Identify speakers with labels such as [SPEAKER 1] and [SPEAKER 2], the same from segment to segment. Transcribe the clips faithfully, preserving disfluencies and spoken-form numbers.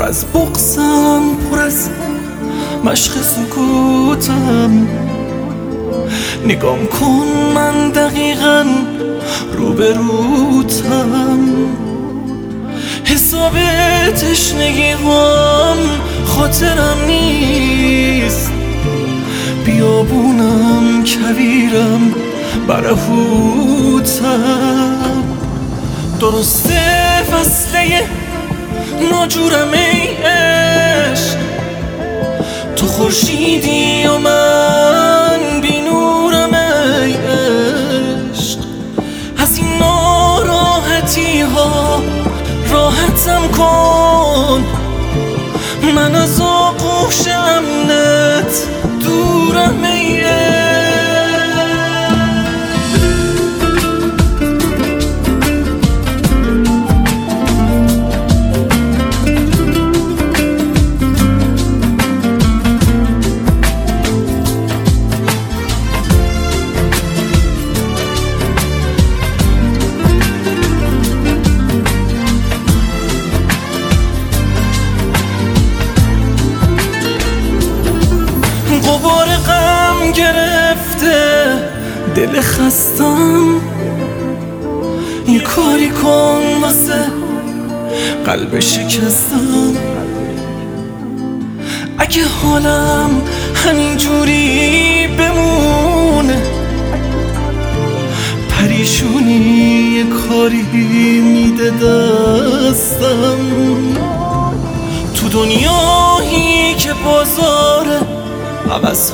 [SPEAKER 1] از بغضم، پر از مشق سکوتم. نگام کن من دقیقاً روبروتم. حساب تشنگی‌هام خاطرم نیست، بیابونم کویرم برهوتم. درسته فصله ناجورم ای عشق، تو خورشیدی و من بی نورم ای عشق. از این ناراحتی ها راحتم کن، من از آغوش امنت دورم ای عشق. غبار غم گرفته دل خستم، یه کاری کن واسه قلب شکستم. اگه حالم همینجوری بمونه، پریشونی یه کاری میده دستم. تو دنیایی که بازاره عوض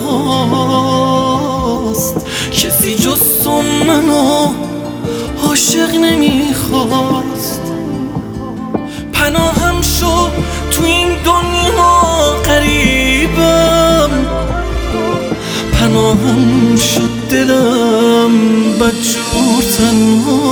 [SPEAKER 1] هاست، کسی جز تو منو عاشق نمیخواست. پناهم شو تو این دنیا غریبم، پناهم شد دلم بدجور تنها.